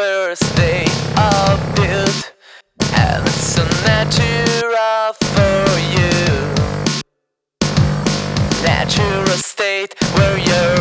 natural state of build, and it's so natural for you. Natural state where you're